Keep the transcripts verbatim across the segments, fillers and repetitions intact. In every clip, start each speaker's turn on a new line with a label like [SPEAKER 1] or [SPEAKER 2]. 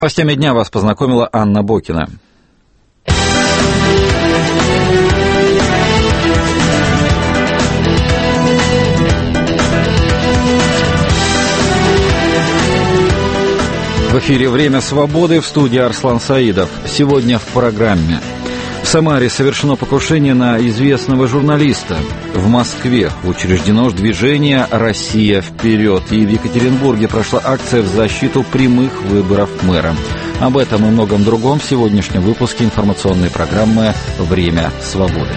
[SPEAKER 1] С новостями дня вас познакомила Анна Бокина. В эфире «Время свободы», в студии Арслан Саидов. Сегодня в программе. В Самаре совершено покушение на известного журналиста. В Москве учреждено движение «Россия вперед». И в Екатеринбурге прошла акция в защиту прямых выборов мэра. Об этом и многом другом в сегодняшнем выпуске информационной программы «Время свободы».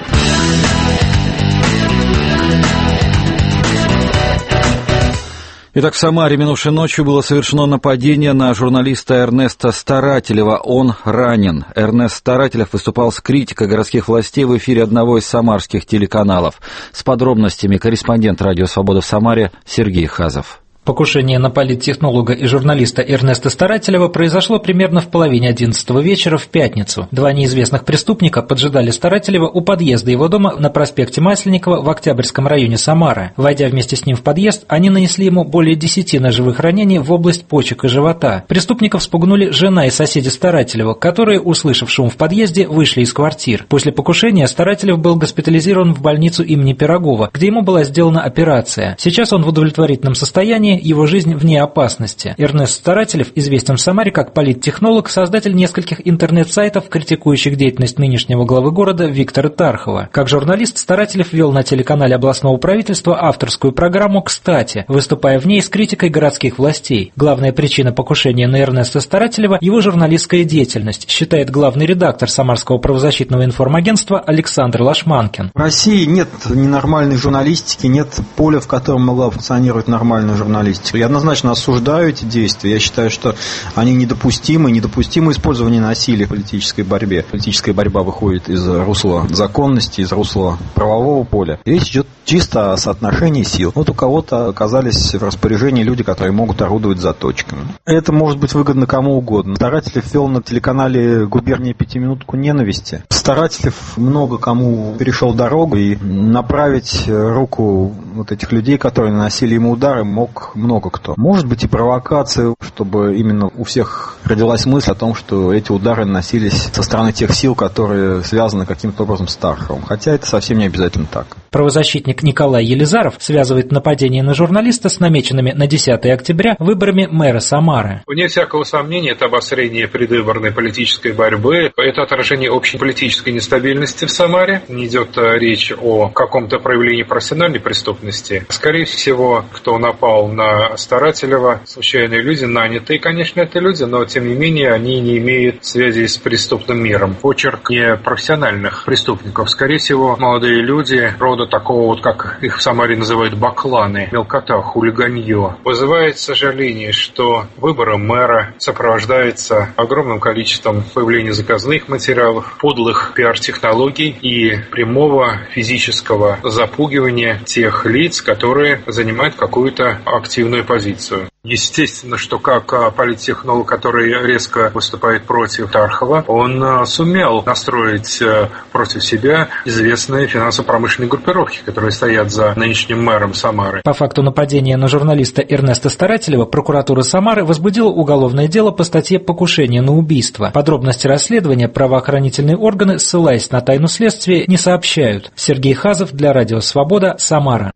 [SPEAKER 1] Итак, в Самаре минувшей ночью было совершено нападение на журналиста Эрнеста Старателева. Он ранен. Эрнест Старателев выступал с критикой городских властей в эфире одного из самарских телеканалов. С подробностями корреспондент «Радио Свобода» в Самаре Сергей Хазов.
[SPEAKER 2] Покушение на политтехнолога и журналиста Эрнеста Старателева произошло примерно в половине одиннадцатого вечера в пятницу. Два неизвестных преступника поджидали Старателева у подъезда его дома на проспекте Масленникова в Октябрьском районе Самары. Войдя вместе с ним в подъезд, они нанесли ему более десяти ножевых ранений в область почек и живота. Преступников спугнули жена и соседи Старателева, которые, услышав шум в подъезде, вышли из квартир. После покушения Старателев был госпитализирован в больницу имени Пирогова, где ему была сделана операция. Сейчас он в удовлетворительном состоянии, его жизнь вне опасности. Эрнест Старателев известен в Самаре как политтехнолог, создатель нескольких интернет-сайтов, критикующих деятельность нынешнего главы города Виктора Тархова. Как журналист, Старателев вел на телеканале областного правительства авторскую программу «Кстати», выступая в ней с критикой городских властей. Главная причина покушения на Эрнеста Старателева – его журналистская деятельность, считает главный редактор Самарского правозащитного информагентства Александр Лашманкин.
[SPEAKER 3] В России нет ненормальной журналистики, нет поля, в котором могла функционировать нормальная журналистика. Я однозначно осуждаю эти действия. Я считаю, что они недопустимы. Недопустимо использование насилия в политической борьбе. Политическая борьба выходит из русла законности, из русла правового поля. Речь идет чисто о соотношении сил. Вот у кого-то оказались в распоряжении люди, которые могут орудовать заточками. Это может быть выгодно кому угодно. Старателев вел на телеканале «Губерния» пятиминутку ненависти. Старателев много кому перешел дорогу, и направить руку вот этих людей, которые наносили ему удары, мог много кто. Может быть и провокация, чтобы именно у всех родилась мысль о том, что эти удары наносились со стороны тех сил, которые связаны каким-то образом с Тарховым. Хотя это совсем не обязательно так.
[SPEAKER 2] Правозащитник Николай Елизаров связывает нападение на журналиста с намеченными на десятое октября выборами мэра Самары.
[SPEAKER 4] Вне всякого сомнения, это обострение предвыборной политической борьбы, это отражение общей политической нестабильности в Самаре. Не идет речь о каком-то проявлении профессиональной преступности. Скорее всего, кто напал на Старателева, случайные люди, нанятые, конечно, это люди, но тем не менее они не имеют связи с преступным миром. Почерк не профессиональных преступников. Скорее всего, молодые люди рода такого вот, как их в Самаре называют, бакланы, мелкота, хулиганье. Вызывает сожаление, что выборы мэра сопровождаются огромным количеством появления заказных материалов, подлых пиар-технологий и прямого физического запугивания тех лиц, которые занимают какую-то активную позицию. Естественно, что как политтехнолог, который резко выступает против Тархова, он сумел настроить против себя известные финансово-промышленные группировки, которые стоят за нынешним мэром Самары.
[SPEAKER 2] По факту нападения на журналиста Эрнеста Старателева прокуратура Самары возбудила уголовное дело по статье «Покушение на убийство». Подробности расследования правоохранительные органы, ссылаясь на тайну следствия, не сообщают. Сергей Хазов для Радио Свобода, Самара.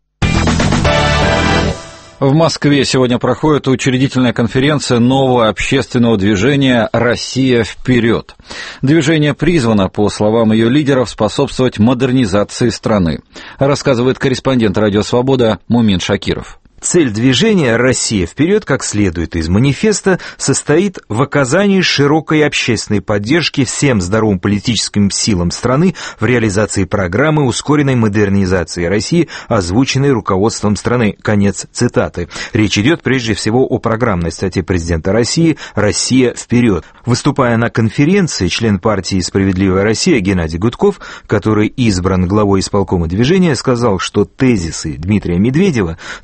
[SPEAKER 1] В Москве сегодня проходит учредительная конференция нового общественного движения «Россия вперед». Движение призвано, по словам ее лидеров, способствовать модернизации страны, рассказывает корреспондент «Радио Свобода» Мумин Шакиров.
[SPEAKER 5] Цель движения «Россия вперед», как следует из манифеста, состоит в оказании широкой общественной поддержки всем здоровым политическим силам страны в реализации программы ускоренной модернизации России, озвученной руководством страны. Конец цитаты. Речь идет прежде всего о программной статье президента России «Россия вперед». Выступая на конференции, член партии «Справедливая Россия» Геннадий Гудков, который избран главой исполкома движения, сказал, что тезисы Дмитрия Медведева стали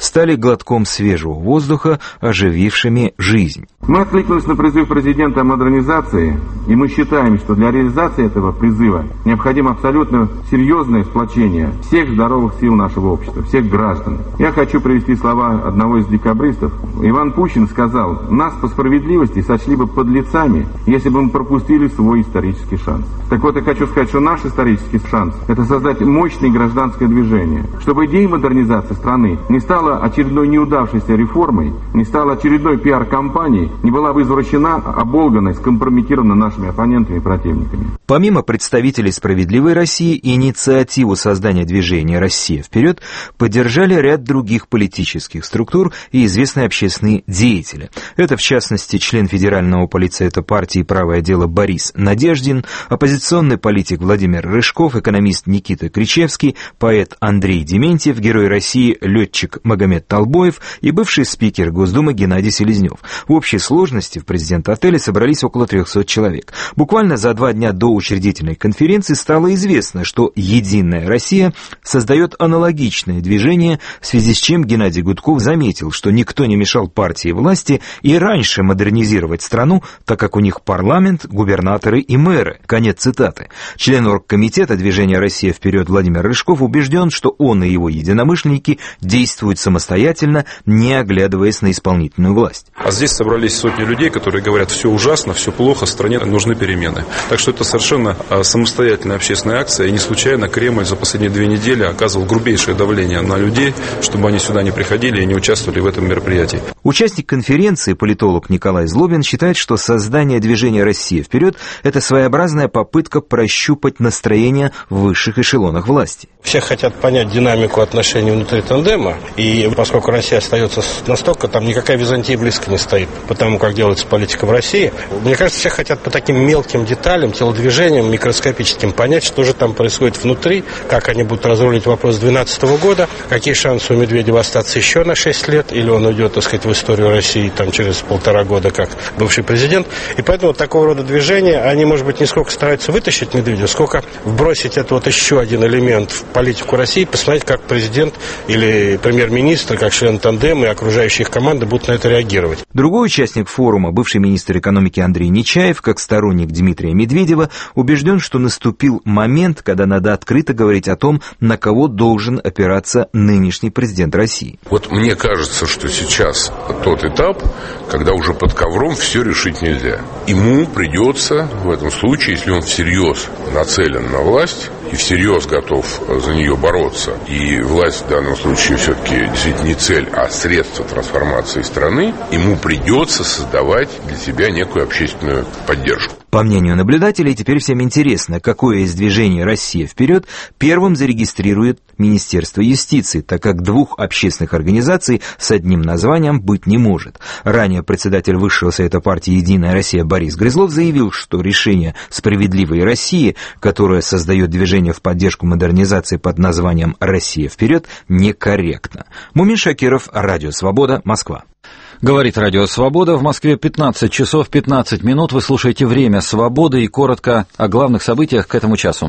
[SPEAKER 5] глотком свежего воздуха, оживившими жизнь.
[SPEAKER 6] Мы откликнулись на призыв президента о модернизации, и мы считаем, что для реализации этого призыва необходимо абсолютно серьезное сплочение всех здоровых сил нашего общества, всех граждан. Я хочу привести слова одного из декабристов. Иван Пущин сказал: «Нас по справедливости сочли бы подлецами, если бы мы пропустили свой исторический шанс». Так вот, я хочу сказать, что наш исторический шанс – это создать мощное гражданское движение, чтобы идея модернизации страны не стала очередной неудавшейся реформой, не стала очередной пиар-кампанией, не была бы извращена, оболгана, скомпрометирована нашими оппонентами и противниками.
[SPEAKER 5] Помимо представителей «Справедливой России», инициативу создания движения «Россия вперед» поддержали ряд других политических структур и известные общественные деятели. Это, в частности, член Федерального политсовета партии «Правое дело» Борис Надеждин, оппозиционный политик Владимир Рыжков, экономист Никита Кричевский, поэт Андрей Дементьев, герой России летчик Магомед Толбоев и бывший спикер Госдумы Геннадий Селезнев. В общей сложности в президент-отеле собрались около трехсот человек. Буквально за два дня до учредительной конференции стало известно, что «Единая Россия» создает аналогичное движение, в связи с чем Геннадий Гудков заметил, что никто не мешал партии власти и раньше модернизировать страну, так как у них парламент, губернаторы и мэры. Конец цитаты. Член оргкомитета движения «Россия вперед» Владимир Рыжков убежден, что он и его единомышленники действуют самостоятельно, не оглядываясь на исполнительную власть.
[SPEAKER 7] А здесь собрались сотни людей, которые говорят: все ужасно, все плохо, стране нужны перемены. Так что это совершенно самостоятельная общественная акция, и не случайно Кремль за последние две недели оказывал грубейшее давление на людей, чтобы они сюда не приходили и не участвовали в этом мероприятии.
[SPEAKER 5] Участник конференции, политолог Николай Злобин, считает, что создание движения «Россия вперед» – это своеобразная попытка прощупать настроение в высших эшелонах власти.
[SPEAKER 8] Все хотят понять динамику отношений внутри тандема, и поскольку Россия остается настолько, там никакая Византия близко не стоит, потому как делается политика в России, мне кажется, все хотят по таким мелким деталям, телодвижениям, микроскопическим понять, что же там происходит внутри, как они будут разруливать вопрос две тысячи двенадцатого года, какие шансы у Медведева остаться еще на шесть лет, или он уйдет, так сказать, в историю России там, через полтора года как бывший президент. И поэтому такого рода движения, они, может быть, не сколько стараются вытащить Медведева, сколько вбросить это вот еще один элемент в политику России, посмотреть, как президент или премьер-министр, как член тандема и окружающие их команды будут на это реагировать.
[SPEAKER 5] Другой участник форума, бывший министр экономики Андрей Нечаев, как сторонник Дмитрия Медведева, убежден, что наступил момент, когда надо открыто говорить о том, на кого должен опираться нынешний президент России.
[SPEAKER 9] Вот мне кажется, что сейчас тот этап, когда уже под ковром все решить нельзя. Ему придется в этом случае, если он всерьез нацелен на власть и всерьез готов за нее бороться, и власть в данном случае все-таки действительно не цель, а средство трансформации страны, ему придется создавать для себя некую общественную поддержку.
[SPEAKER 5] По мнению наблюдателей, теперь всем интересно, какое из движений «Россия вперед» первым зарегистрирует Министерство юстиции, так как двух общественных организаций с одним названием быть не может. Ранее председатель Высшего совета партии «Единая Россия» Борис Грызлов заявил, что решение «Справедливой России», которое создает движение в поддержку модернизации под названием «Россия вперед», некорректно. Мумин Шакиров, Радио Свобода, Москва.
[SPEAKER 1] Говорит Радио Свобода. В Москве пятнадцать часов пятнадцать минут. Вы слушаете «Время свободы» и коротко о главных событиях к этому часу.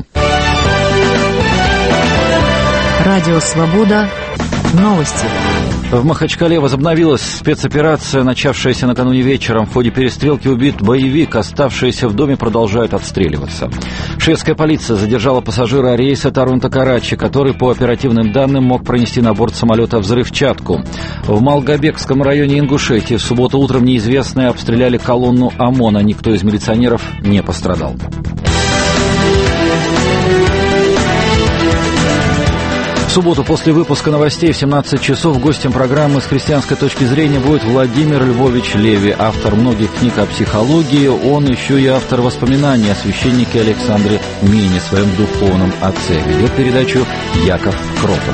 [SPEAKER 10] Радио Свобода. Новости.
[SPEAKER 1] В Махачкале возобновилась спецоперация, начавшаяся накануне вечером. В ходе перестрелки убит боевик. Оставшиеся в доме продолжают отстреливаться. Шведская полиция задержала пассажира рейса Торонто-Карачи, который, по оперативным данным, мог пронести на борт самолета взрывчатку. В Малгобекском районе Ингушетии в субботу утром неизвестные обстреляли колонну ОМОНа. Никто из милиционеров не пострадал. В субботу после выпуска новостей в семнадцать часов гостем программы «С христианской точки зрения» будет Владимир Львович Леви, автор многих книг о психологии. Он еще и автор воспоминаний о священнике Александре Мине, своем духовном отце. Ведет передачу Яков Кротов.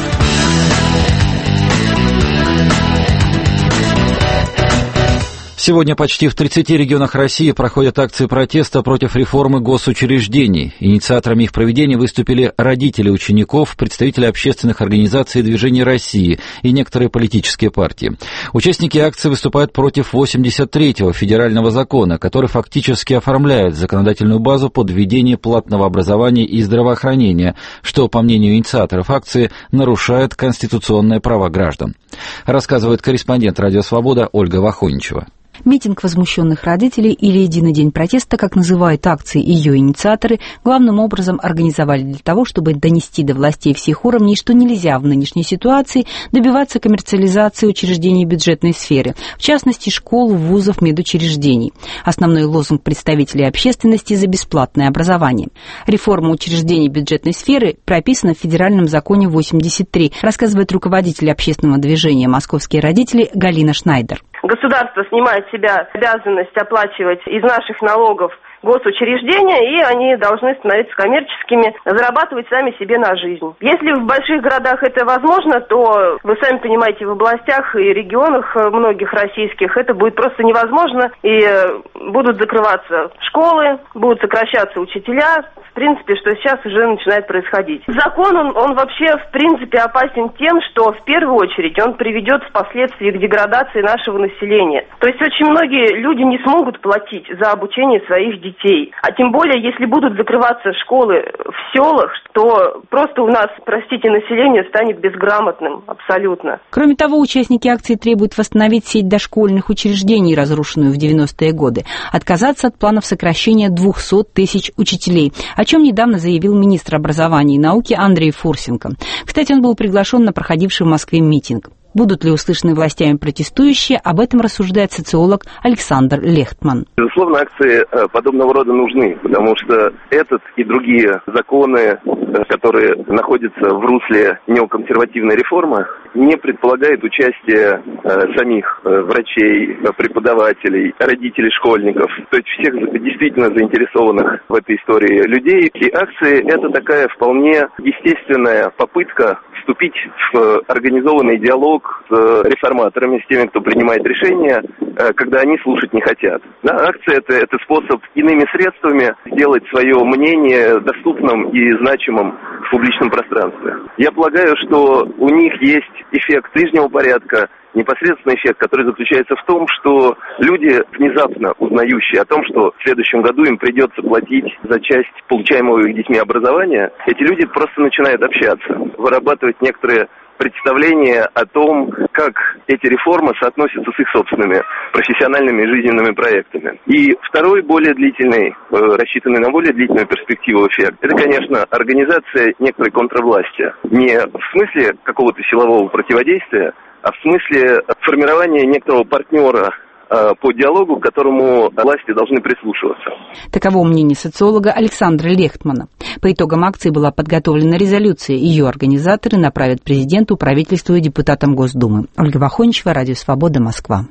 [SPEAKER 1] Сегодня почти в тридцати регионах России проходят акции протеста против реформы госучреждений. Инициаторами их проведения выступили родители учеников, представители общественных организаций и движений России и некоторые политические партии. Участники акции выступают против восемьдесят третьего федерального закона, который фактически оформляет законодательную базу под введение платного образования и здравоохранения, что, по мнению инициаторов акции, нарушает конституционные права граждан. Рассказывает корреспондент «Радио Свобода» Ольга Вахоничева.
[SPEAKER 11] Митинг возмущенных родителей или «Единый день протеста», как называют акции ее инициаторы, главным образом организовали для того, чтобы донести до властей всех уровней, что нельзя в нынешней ситуации добиваться коммерциализации учреждений бюджетной сферы, в частности школ, вузов, медучреждений. Основной лозунг представителей общественности за бесплатное образование. Реформа учреждений бюджетной сферы прописана в федеральном законе восемьдесят три, рассказывает руководитель общественного движения «Московские родители» Галина Шнайдер.
[SPEAKER 12] Государство снимает с себя обязанность оплачивать из наших налогов госучреждения, и они должны становиться коммерческими, зарабатывать сами себе на жизнь. Если в больших городах это возможно, то, вы сами понимаете, в областях и регионах многих российских это будет просто невозможно, и будут закрываться школы, будут сокращаться учителя, в принципе, что сейчас уже начинает происходить. Закон, он, он вообще, в принципе, опасен тем, что, в первую очередь, он приведет впоследствии к деградации нашего населения. То есть очень многие люди не смогут платить за обучение своих детей. А тем более, если будут закрываться школы в селах, то просто у нас, простите, население станет безграмотным абсолютно.
[SPEAKER 11] Кроме того, участники акции требуют восстановить сеть дошкольных учреждений, разрушенную в девяностые годы, отказаться от планов сокращения двухсот тысяч учителей, о чем недавно заявил министр образования и науки Андрей Фурсенко. Кстати, он был приглашен на проходивший в Москве митинг. Будут ли услышаны властями протестующие, об этом рассуждает социолог Александр Лехтман.
[SPEAKER 13] Безусловно, акции подобного рода нужны, потому что этот и другие законы, которые находятся в русле неоконсервативной реформы, не предполагают участие самих врачей, преподавателей, родителей школьников, то есть всех действительно заинтересованных в этой истории людей. И акции – это такая вполне естественная попытка вступить в организованный диалог с реформаторами, с теми, кто принимает решения, когда они слушать не хотят. Да, акция это, это способ иными средствами сделать свое мнение доступным и значимым в публичном пространстве. Я полагаю, что у них есть эффект ближнего порядка, непосредственный эффект, который заключается в том, что люди, внезапно узнающие о том, что в следующем году им придется платить за часть получаемого их детьми образования, эти люди просто начинают общаться, вырабатывать некоторые представление о том, как эти реформы соотносятся с их собственными профессиональными и жизненными проектами. И второй, более длительный, рассчитанный на более длительную перспективу эффект, это, конечно, организация некоторой контрвласти. Не в смысле какого-то силового противодействия, а в смысле формирования некоторого партнера по диалогу, к которому власти должны прислушиваться.
[SPEAKER 11] Таково мнение социолога Александра Лехтмана. По итогам акции была подготовлена резолюция. Ее организаторы направят президенту, правительству и депутатам Госдумы. Ольга Вахоничева, Радио Свобода, Москва.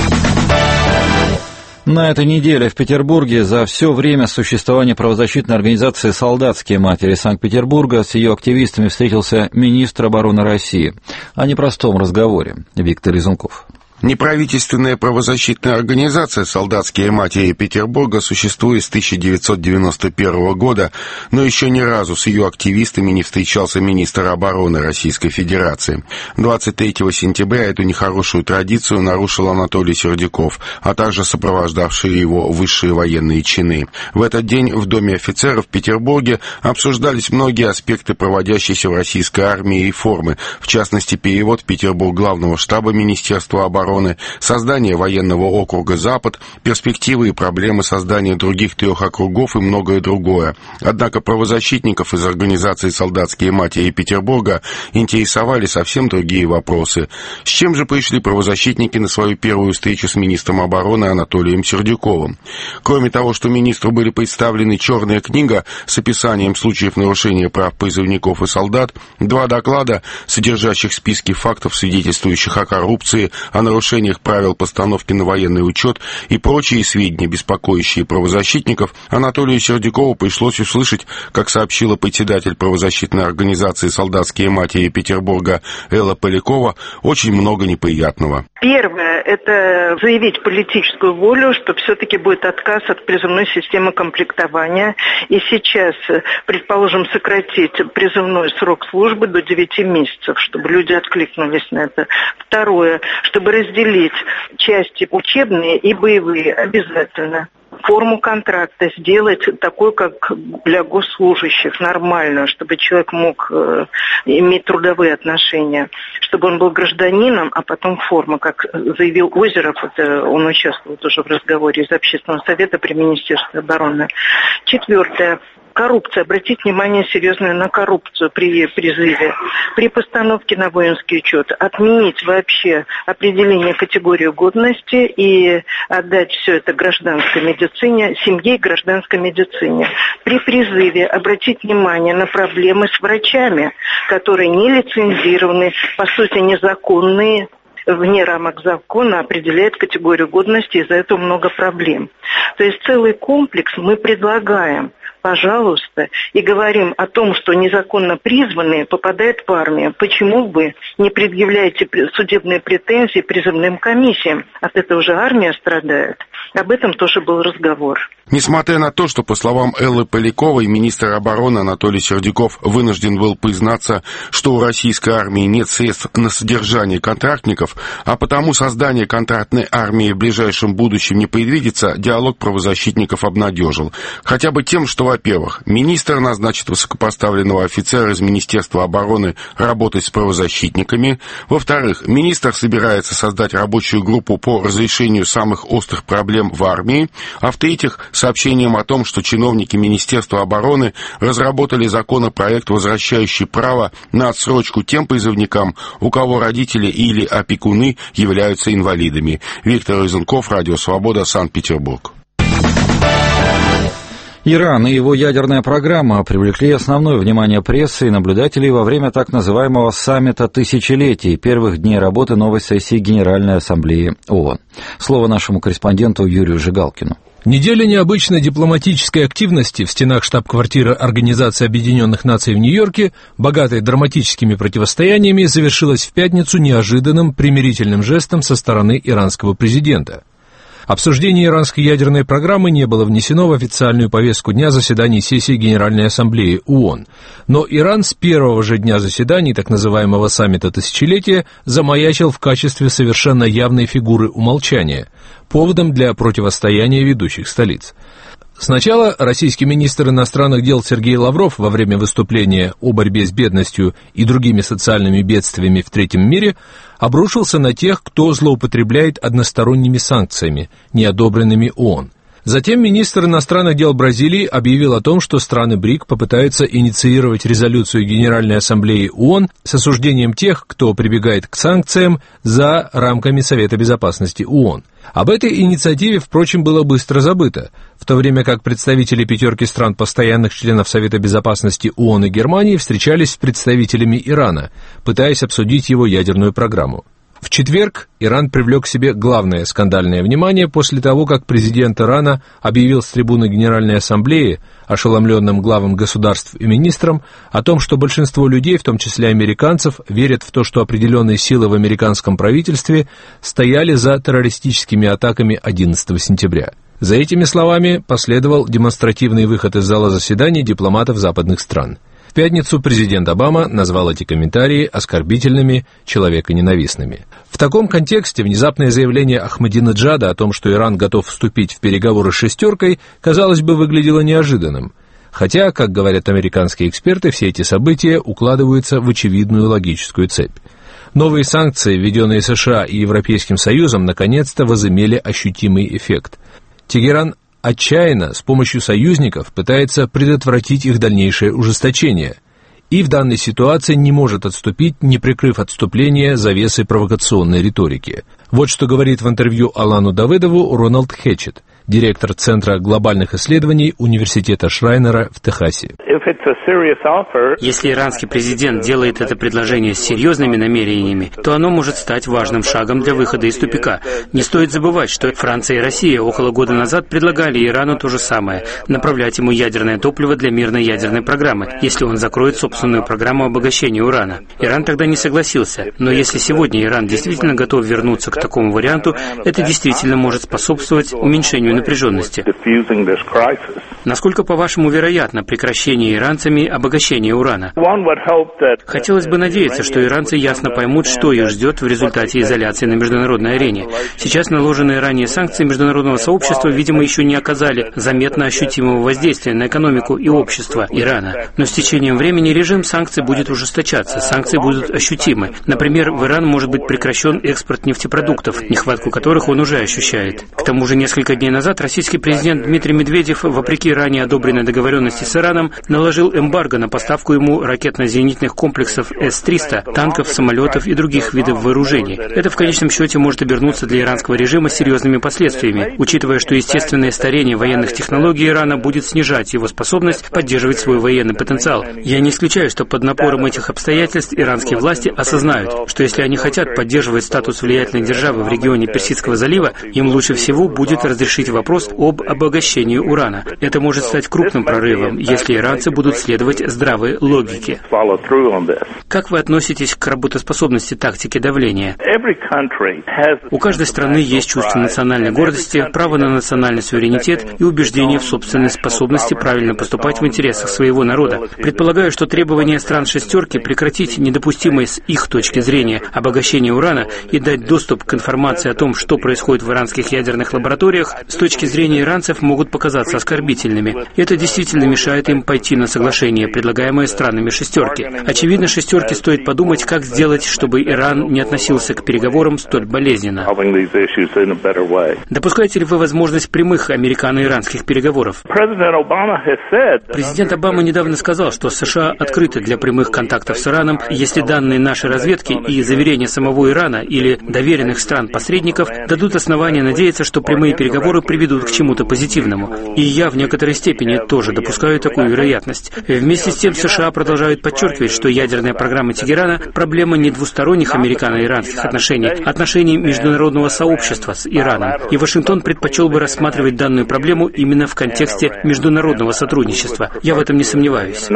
[SPEAKER 1] На этой неделе в Петербурге за все время существования правозащитной организации «Солдатские матери» Санкт-Петербурга с ее активистами встретился министр обороны России. О непростом разговоре. Виктор Изунков.
[SPEAKER 14] Неправительственная правозащитная организация «Солдатские матери» Петербурга существует с тысяча девятьсот девяносто первого года, но еще ни разу с ее активистами не встречался министр обороны Российской Федерации. двадцать третьего сентября эту нехорошую традицию нарушил Анатолий Сердюков, а также сопровождавшие его высшие военные чины. В этот день в Доме офицеров в Петербурге обсуждались многие аспекты проводящейся в российской армии реформы, в частности, перевод в Петербург главного штаба Министерства обороны, создание военного округа «Запад», перспективы и проблемы создания других трех округов и многое другое. Однако правозащитников из организации «Солдатские матери» Петербурга интересовали совсем другие вопросы. С чем же пришли правозащитники на свою первую встречу с министром обороны Анатолием Сердюковым? Кроме того, что министру были представлены черная книга с описанием случаев нарушения прав призывников и солдат, два доклада, содержащих списки фактов, свидетельствующих о коррупции, о нарушении нарушениях правил постановки на военный учет и прочие сведения, беспокоящие правозащитников, Анатолию Сердюкову пришлось услышать, как сообщила председатель правозащитной организации «Солдатские матери» Петербурга Элла Полякова, очень много неприятного.
[SPEAKER 15] Первое – это заявить политическую волю, что все-таки будет отказ от призывной системы комплектования. И сейчас, предположим, сократить призывной срок службы до девяти месяцев, чтобы люди откликнулись на это. Второе – чтобы разделить части учебные и боевые обязательно. Форму контракта сделать такой, как для госслужащих, нормальную, чтобы человек мог э, иметь трудовые отношения, чтобы он был гражданином, а потом форма, как заявил Озеров, это он участвовал тоже в разговоре из Общественного совета при Министерстве обороны. Четвертое. Коррупция. Обратить внимание серьезное на коррупцию при призыве. При постановке на воинский учет отменить вообще определение категории годности и отдать все это гражданской медицине, семье и гражданской медицине. При призыве обратить внимание на проблемы с врачами, которые не лицензированы, по сути незаконные, вне рамок закона определяет категорию годности, из-за этого много проблем. То есть целый комплекс мы предлагаем. Пожалуйста, и говорим о том, что незаконно призванные попадают в армию. Почему вы не предъявляете судебные претензии призывным комиссиям? От этого же армия страдает. Об этом тоже был разговор.
[SPEAKER 14] Несмотря на то, что, по словам Эллы Поляковой, министр обороны Анатолий Сердюков вынужден был признаться, что у российской армии нет средств на содержание контрактников, а потому создание контрактной армии в ближайшем будущем не предвидится, диалог правозащитников обнадежил. Хотя бы тем, что, во-первых, министр назначит высокопоставленного офицера из Министерства обороны работать с правозащитниками, во-вторых, министр собирается создать рабочую группу по разрешению самых острых проблем в армии, а в-третьих, сообщением о том, что чиновники Министерства обороны разработали законопроект, возвращающий право на отсрочку тем призывникам, у кого родители или опекуны являются инвалидами. Виктор Изенков, Радио Свобода, Санкт-Петербург.
[SPEAKER 1] Иран и его ядерная программа привлекли основное внимание прессы и наблюдателей во время так называемого саммита тысячелетий, первых дней работы новой сессии Генеральной Ассамблеи ООН. Слово нашему корреспонденту Юрию Жигалкину.
[SPEAKER 16] Неделя необычной дипломатической активности в стенах штаб-квартиры Организации Объединенных Наций в Нью-Йорке, богатой драматическими противостояниями, завершилась в пятницу неожиданным примирительным жестом со стороны иранского президента. Обсуждение иранской ядерной программы не было внесено в официальную повестку дня заседаний сессии Генеральной Ассамблеи ООН. Но Иран с первого же дня заседаний так называемого саммита тысячелетия замаячил в качестве совершенно явной фигуры умолчания, поводом для противостояния ведущих столиц. Сначала российский министр иностранных дел Сергей Лавров во время выступления о борьбе с бедностью и другими социальными бедствиями в третьем мире обрушился на тех, кто злоупотребляет односторонними санкциями, не одобренными ООН. Затем министр иностранных дел Бразилии объявил о том, что страны БРИК попытаются инициировать резолюцию Генеральной Ассамблеи ООН с осуждением тех, кто прибегает к санкциям за рамками Совета Безопасности ООН. Об этой инициативе, впрочем, было быстро забыто, в то время как представители пятерки стран постоянных членов Совета Безопасности ООН и Германии встречались с представителями Ирана, пытаясь обсудить его ядерную программу. В четверг Иран привлек к себе главное скандальное внимание после того, как президент Ирана объявил с трибуны Генеральной Ассамблеи ошеломленным главам государств и министрам о том, что большинство людей, в том числе американцев, верят в то, что определенные силы в американском правительстве стояли за террористическими атаками одиннадцатого сентября. За этими словами последовал демонстративный выход из зала заседаний дипломатов западных стран. В пятницу президент Обама назвал эти комментарии оскорбительными, человеконенавистными. В таком контексте внезапное заявление Ахмадинеджада о том, что Иран готов вступить в переговоры с «шестеркой», казалось бы, выглядело неожиданным. Хотя, как говорят американские эксперты, все эти события укладываются в очевидную логическую цепь. Новые санкции, введенные США и Европейским Союзом, наконец-то возымели ощутимый эффект. Тегеран отчаянно с помощью союзников пытается предотвратить их дальнейшее ужесточение и в данной ситуации не может отступить, не прикрыв отступление завесой провокационной риторики. Вот что говорит в интервью Алану Давыдову Рональд Хетчет, директор Центра глобальных исследований Университета Шрайнера в Техасе.
[SPEAKER 17] Если иранский президент делает это предложение с серьезными намерениями, то оно может стать важным шагом для выхода из тупика. Не стоит забывать, что Франция и Россия около года назад предлагали Ирану то же самое – направлять ему ядерное топливо для мирной ядерной программы, если он закроет собственную программу обогащения урана. Иран тогда не согласился, но если сегодня Иран действительно готов вернуться к такому варианту, это действительно может способствовать уменьшению напряженности. Насколько, по-вашему, вероятно прекращение иранцами обогащения урана? Хотелось бы надеяться, что иранцы ясно поймут, что их ждет в результате изоляции на международной арене. Сейчас наложенные ранее санкции международного сообщества, видимо, еще не оказали заметно ощутимого воздействия на экономику и общество Ирана. Но с течением времени режим санкций будет ужесточаться, санкции будут ощутимы. Например, в Иран может быть прекращен экспорт нефтепродуктов, нехватку которых он уже ощущает. К тому же несколько дней назад российский президент Дмитрий Медведев, вопреки ранее одобренной договоренности с Ираном, наложил эмбарго на поставку ему ракетно-зенитных комплексов эс триста, танков, самолетов и других видов вооружений. Это в конечном счете может обернуться для иранского режима серьезными последствиями, учитывая, что естественное старение военных технологий Ирана будет снижать его способность поддерживать свой военный потенциал. Я не исключаю, что под напором этих обстоятельств иранские власти осознают, что если они хотят поддерживать статус влиятельной державы в регионе Персидского залива, им лучше всего будет разрешить вопрос об обогащении урана. Это может стать крупным прорывом, если иранцы будут следовать здравой логике. Как вы относитесь к работоспособности тактики давления? У каждой страны есть чувство национальной гордости, право на национальный суверенитет и убеждение в собственной способности правильно поступать в интересах своего народа. Предполагаю, что требование стран «шестерки» прекратить недопустимое с их точки зрения обогащение урана и дать доступ к информации о том, что происходит в иранских ядерных лабораториях, с точки зрения иранцев могут показаться оскорбительными. Это действительно мешает им пойти на соглашение, предлагаемое странами «шестерки». Очевидно, «шестерке» стоит подумать, как сделать, чтобы Иран не относился к переговорам столь болезненно. Допускаете ли вы возможность прямых американо-иранских переговоров? Президент Обама недавно сказал, что США открыты для прямых контактов с Ираном, если данные нашей разведки и заверения самого Ирана или доверенных стран-посредников дадут основания надеяться, что прямые переговоры приведут к чему-то позитивному. И я в некоторой степени тоже допускаю такую вероятность. Вместе с тем США продолжают подчеркивать, что ядерная программа Тегерана – проблема не двусторонних американо-иранских отношений, а отношений международного сообщества с Ираном. И Вашингтон предпочел бы рассматривать данную проблему именно в контексте международного сотрудничества. Я в этом не сомневаюсь.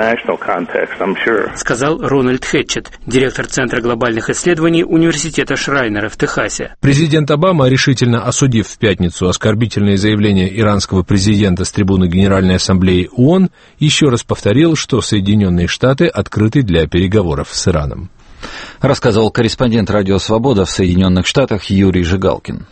[SPEAKER 17] Сказал Рональд Хэтчет, директор Центра глобальных исследований Университета Шрайнера в Техасе.
[SPEAKER 16] Президент Обама, решительно осудив в пятницу оскорбительные заявления иранского президента с трибуны Генеральной Ассамблеи ООН, еще раз повторил, что Соединенные Штаты открыты для переговоров с Ираном.
[SPEAKER 1] Рассказывал корреспондент «Радио Свобода» в Соединенных Штатах Юрий Жигалкин.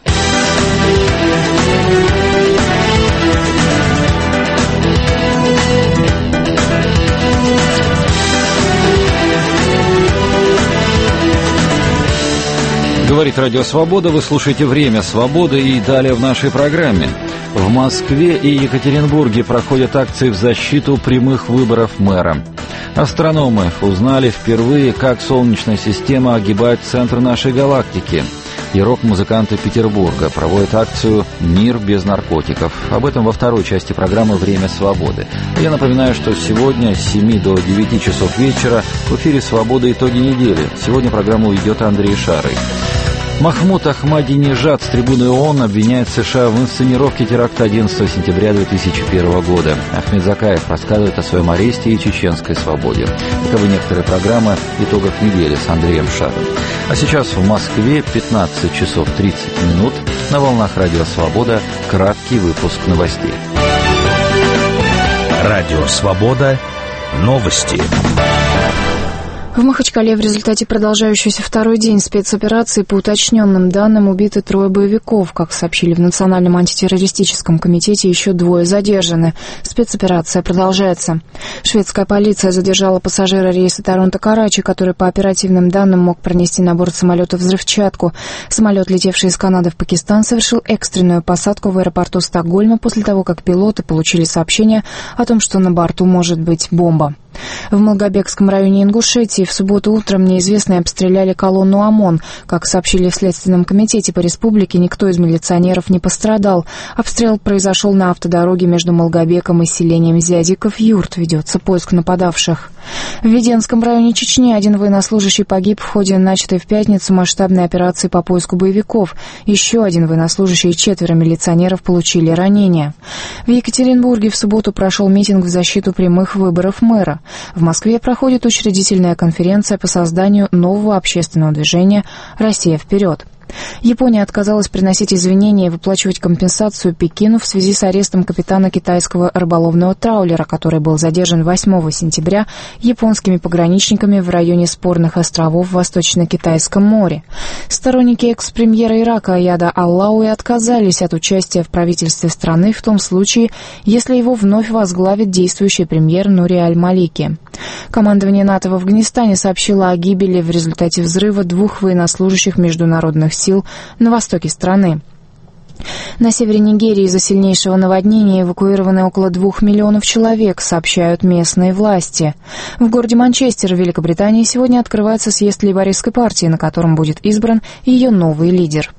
[SPEAKER 1] Говорит «Радио Свобода», вы слушаете «Время свободы» и далее в нашей программе. В Москве и Екатеринбурге проходят акции в защиту прямых выборов мэра. Астрономы узнали впервые, как Солнечная система огибает центр нашей галактики. И рок-музыканты Петербурга проводят акцию «Мир без наркотиков». Об этом во второй части программы «Время свободы». Я напоминаю, что сегодня с семи до девяти часов вечера в эфире «Свобода. Итоги недели». Сегодня программу ведет Андрей Шарый. Махмуд Ахмадинежад с трибуны ООН обвиняет США в инсценировке теракта одиннадцатого сентября две тысячи первого года. Ахмед Закаев рассказывает о своем аресте и чеченской свободе. Таковы некоторые программы «Итогов недели» с Андреем Шаром. А сейчас в Москве пятнадцать часов тридцать минут. На волнах «Радио Свобода» краткий выпуск новостей.
[SPEAKER 18] «Радио Свобода». Новости.
[SPEAKER 19] В Махачкале в результате продолжающейся второй день спецоперации по уточненным данным убиты трое боевиков. Как сообщили в Национальном антитеррористическом комитете, еще двое задержаны. Спецоперация продолжается. Шведская полиция задержала пассажира рейса Торонто-Карачи, который по оперативным данным мог пронести на борт самолета взрывчатку. Самолет, летевший из Канады в Пакистан, совершил экстренную посадку в аэропорту Стокгольма после того, как пилоты получили сообщение о том, что на борту может быть бомба. В Малгобекском районе Ингушетии в субботу утром неизвестные обстреляли колонну ОМОН. Как сообщили в Следственном комитете по республике, никто из милиционеров не пострадал. Обстрел произошел на автодороге между Малгобеком и селением Зядиков-Юрт. Ведется поиск нападавших. В Веденском районе Чечни один военнослужащий погиб в ходе начатой в пятницу масштабной операции по поиску боевиков. Еще один военнослужащий и четверо милиционеров получили ранения. В Екатеринбурге в субботу прошел митинг в защиту прямых выборов мэра. В Москве проходит учредительная конференция по созданию нового общественного движения «Россия вперед». Япония отказалась приносить извинения и выплачивать компенсацию Пекину в связи с арестом капитана китайского рыболовного траулера, который был задержан восьмого сентября японскими пограничниками в районе спорных островов в Восточно-Китайском море. Сторонники экс-премьера Ирака Аяда Аллауи отказались от участия в правительстве страны в том случае, если его вновь возглавит действующий премьер Нури Аль-Малики. Командование НАТО в Афганистане сообщило о гибели в результате взрыва двух военнослужащих международных сил на востоке страны. На севере Нигерии из-за сильнейшего наводнения эвакуированы около двух миллионов человек, сообщают местные власти. В городе Манчестер, в Великобритании, сегодня открывается съезд лейбористской партии, на котором будет избран ее новый лидер.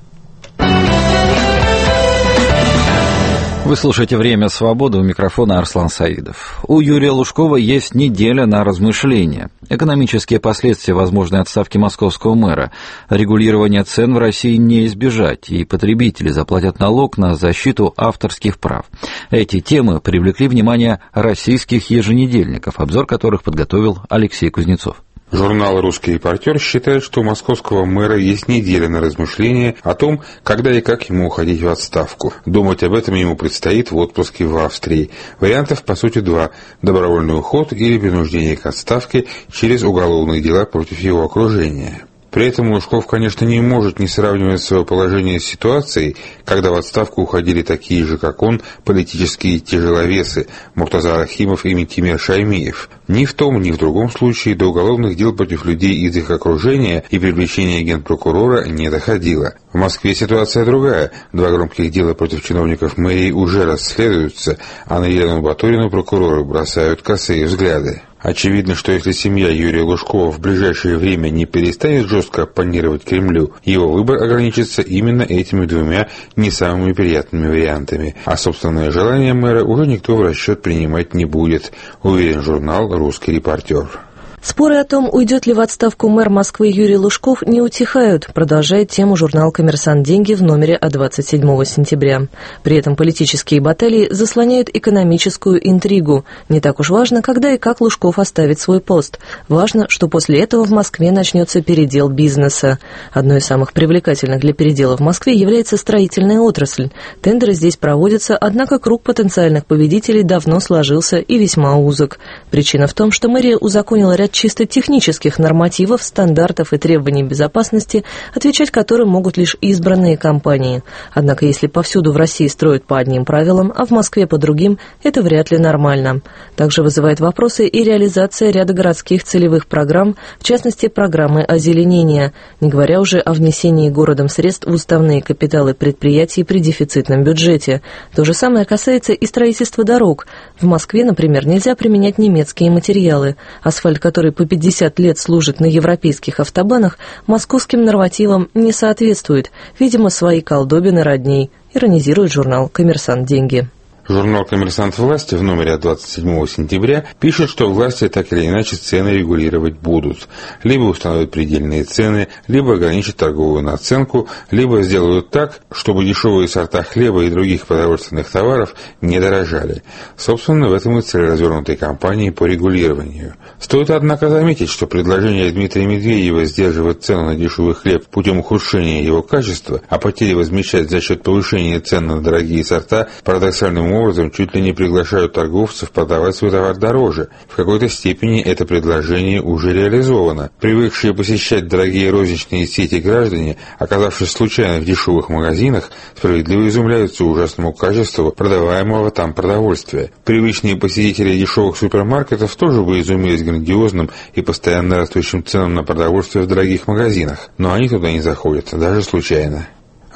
[SPEAKER 1] Вы слушаете «Время свободы», у микрофона Арслан Саидов. У Юрия Лужкова есть неделя на размышления. Экономические последствия возможной отставки московского мэра. Регулирование цен в России не избежать, и потребители заплатят налог на защиту авторских прав. Эти темы привлекли внимание российских еженедельников, обзор которых подготовил Алексей Кузнецов.
[SPEAKER 20] Журнал «Русский репортер» считает, что у московского мэра есть неделя на размышления о том, когда и как ему уходить в отставку. Думать об этом ему предстоит в отпуске в Австрии. Вариантов, по сути, два – добровольный уход или принуждение к отставке через уголовные дела против его окружения. При этом Лужков, конечно, не может не сравнивать свое положение с ситуацией, когда в отставку уходили такие же, как он, политические тяжеловесы Муртаза Рахимов и Микимер Шаймиев. Ни в том, ни в другом случае до уголовных дел против людей из их окружения и привлечения генпрокурора не доходило. В Москве ситуация другая. Два громких дела против чиновников мэрии уже расследуются, а на Елену Батурину прокуроры бросают косые взгляды. Очевидно, что если семья Юрия Лужкова в ближайшее время не перестанет жестко оппонировать Кремлю, его выбор ограничится именно этими двумя не самыми приятными вариантами. А собственное желание мэра уже никто в расчет принимать не будет, уверен журнал «Русский репортер».
[SPEAKER 21] Споры о том, уйдет ли в отставку мэр Москвы Юрий Лужков, не утихают, продолжает тему журнал «Коммерсант. Деньги» в номере от двадцать седьмого сентября. При этом политические баталии заслоняют экономическую интригу. Не так уж важно, когда и как Лужков оставит свой пост. Важно, что после этого в Москве начнется передел бизнеса. Одной из самых привлекательных для передела в Москве является строительная отрасль. Тендеры здесь проводятся, однако круг потенциальных победителей давно сложился и весьма узок. Причина в том, что мэрия узаконила ряд чисто технических нормативов, стандартов и требований безопасности, отвечать которым могут лишь избранные компании. Однако, если повсюду в России строят по одним правилам, а в Москве по другим, это вряд ли нормально. Также вызывает вопросы и реализация ряда городских целевых программ, в частности, программы озеленения, не говоря уже о внесении городом средств в уставные капиталы предприятий при дефицитном бюджете. То же самое касается и строительства дорог. В Москве, например, нельзя применять немецкие материалы. Асфальт, который который по пятьдесят лет служит на европейских автобанах, московским нормативам не соответствует. Видимо, свои колдобины родней, иронизирует журнал «Коммерсант. Деньги».
[SPEAKER 20] Журнал «Коммерсант. Власти» в номере от двадцать седьмого сентября пишет, что власти так или иначе цены регулировать будут. Либо установят предельные цены, либо ограничат торговую наценку, либо сделают так, чтобы дешевые сорта хлеба и других продовольственных товаров не дорожали. Собственно, в этом и цель развернутой кампании по регулированию. Стоит, однако, заметить, что предложение Дмитрия Медведева сдерживать цену на дешевый хлеб путем ухудшения его качества, а потери возмещать за счет повышения цен на дорогие сорта парадоксальным образом чуть ли не приглашают торговцев продавать свой товар дороже. В какой-то степени это предложение уже реализовано. Привыкшие посещать дорогие розничные сети граждане, оказавшись случайно в дешевых магазинах, справедливо изумляются ужасному качеству продаваемого там продовольствия. Привычные посетители дешевых супермаркетов тоже бы изумились грандиозным и постоянно растущим ценам на продовольствие в дорогих магазинах, но они туда не заходят, даже случайно.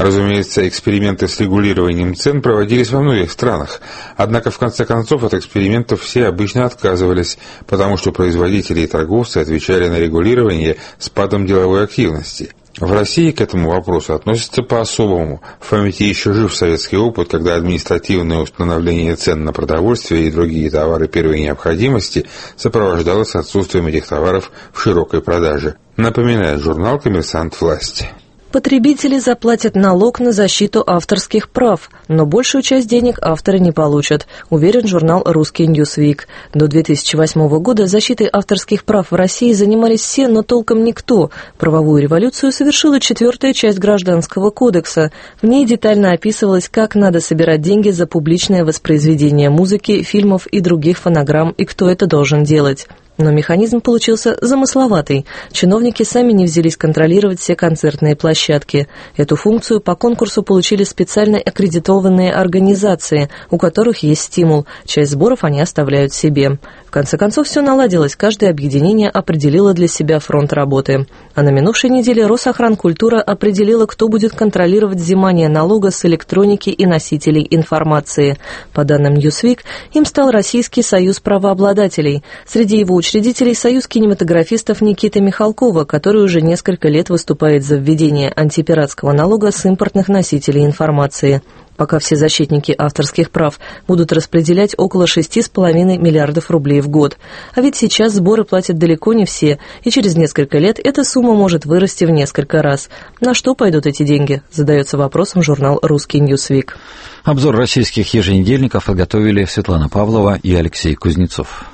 [SPEAKER 20] Разумеется, эксперименты с регулированием цен проводились во многих странах. Однако, в конце концов, от экспериментов все обычно отказывались, потому что производители и торговцы отвечали на регулирование спадом деловой активности. В России к этому вопросу относятся по-особому. В памяти еще жив советский опыт, когда административное установление цен на продовольствие и другие товары первой необходимости сопровождалось отсутствием этих товаров в широкой продаже. Напоминает журнал «Коммерсант. Власти».
[SPEAKER 21] Потребители заплатят налог на защиту авторских прав, но большую часть денег авторы не получат, уверен журнал «Русский Ньюсвик». До две тысячи восьмого года защитой авторских прав в России занимались все, но толком никто. Правовую революцию совершила четвертая часть Гражданского кодекса. В ней детально описывалось, как надо собирать деньги за публичное воспроизведение музыки, фильмов и других фонограмм, и кто это должен делать. Но механизм получился замысловатый. Чиновники сами не взялись контролировать все концертные площадки. Эту функцию по конкурсу получили специально аккредитованные организации, у которых есть стимул. Часть сборов они оставляют себе. В конце концов, все наладилось. Каждое объединение определило для себя фронт работы. А на минувшей неделе Росохранкультура определила, кто будет контролировать взимание налога с электроники и носителей информации. По данным Newsweek, им стал Российский союз правообладателей. Среди его учредителей союз кинематографистов Никиты Михалкова, который уже несколько лет выступает за введение антипиратского налога с импортных носителей информации. Пока все защитники авторских прав будут распределять около шести с половиной миллиардов рублей в год. А ведь сейчас сборы платят далеко не все, и через несколько лет эта сумма может вырасти в несколько раз. На что пойдут эти деньги? Задается вопросом журнал «Русский Ньюсвик».
[SPEAKER 1] Обзор российских еженедельников подготовили Светлана Павлова и Алексей Кузнецов.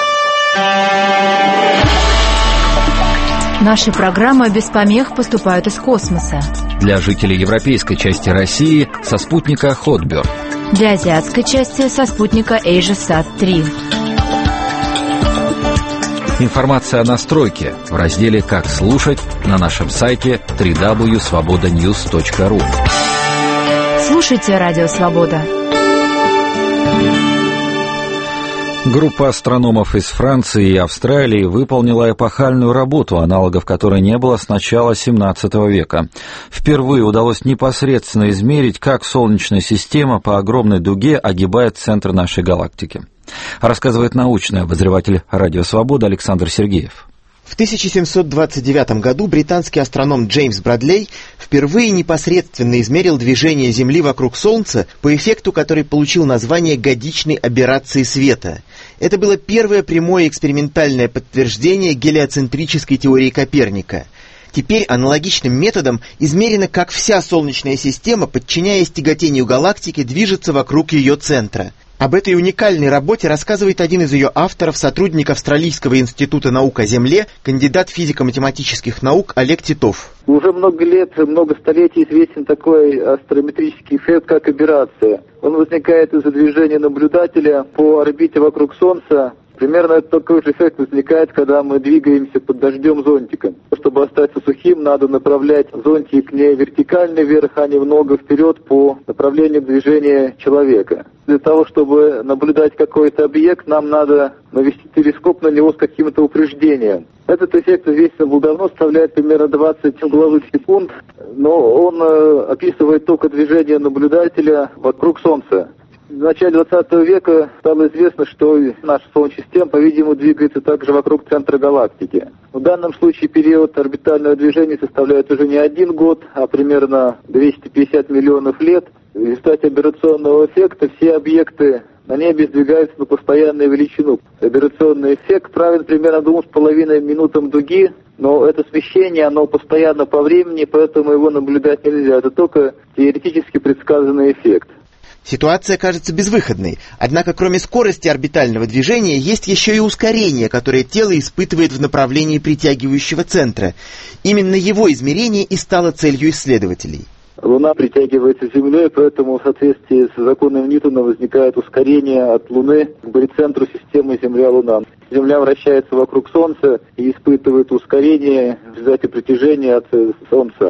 [SPEAKER 10] Наши программы без помех поступают из космоса.
[SPEAKER 1] Для жителей европейской части России со спутника Хотберд.
[SPEAKER 10] Для азиатской части со спутника AsiaSat три.
[SPEAKER 1] Информация о настройке в разделе «Как слушать» на нашем сайте дабл ю дабл ю дабл ю точка свобода ньюс точка ру.
[SPEAKER 10] Слушайте «Радио Свобода».
[SPEAKER 1] Группа астрономов из Франции и Австралии выполнила эпохальную работу, аналогов которой не было с начала семнадцатого века. Впервые удалось непосредственно измерить, как Солнечная система по огромной дуге огибает центр нашей галактики. Рассказывает научный обозреватель «Радио Свобода» Александр Сергеев.
[SPEAKER 3] В тысяча семьсот двадцать девятом году британский астроном Джеймс Брадлей впервые непосредственно измерил движение Земли вокруг Солнца по эффекту, который получил название годичной аберрации света. Это было первое прямое экспериментальное подтверждение гелиоцентрической теории Коперника. Теперь аналогичным методом измерено, как вся Солнечная система, подчиняясь тяготению галактики, движется вокруг ее центра. Об этой уникальной работе рассказывает один из ее авторов, сотрудник Австралийского института наук о Земле, кандидат физико-математических наук Олег Титов.
[SPEAKER 22] Уже много лет, много столетий известен такой астронометрический эффект, как аберрация. Он возникает из-за движения наблюдателя по орбите вокруг Солнца. Примерно такой же эффект возникает, когда мы двигаемся под дождем зонтиком. Чтобы остаться сухим, надо направлять зонтик не вертикально вверх, а немного вперед по направлению движения человека. Для того, чтобы наблюдать какой-то объект, нам надо навести телескоп на него с каким-то упреждением. Этот эффект известен был давно, составляет примерно двадцать угловых секунд, но он э, описывает только движение наблюдателя вокруг Солнца. В начале двадцатого века стало известно, что наша Солнечная система, по-видимому, двигается также вокруг центра галактики. В данном случае период орбитального движения составляет уже не один год, а примерно двести пятьдесят миллионов лет. В результате аберрационного эффекта все объекты на небе сдвигаются на постоянную величину. Аберрационный эффект равен примерно двум с половиной минутам дуги, но это смещение, оно постоянно по времени, поэтому его наблюдать нельзя. Это только теоретически предсказанный эффект.
[SPEAKER 3] Ситуация кажется безвыходной, однако кроме скорости орбитального движения есть еще и ускорение, которое тело испытывает в направлении притягивающего центра. Именно его измерение и стало целью исследователей.
[SPEAKER 22] Луна притягивается Землей, поэтому в соответствии с законом Ньютона возникает ускорение от Луны к барицентру системы Земля-Луна. Земля вращается вокруг Солнца и испытывает ускорение в результате притяжения от Солнца.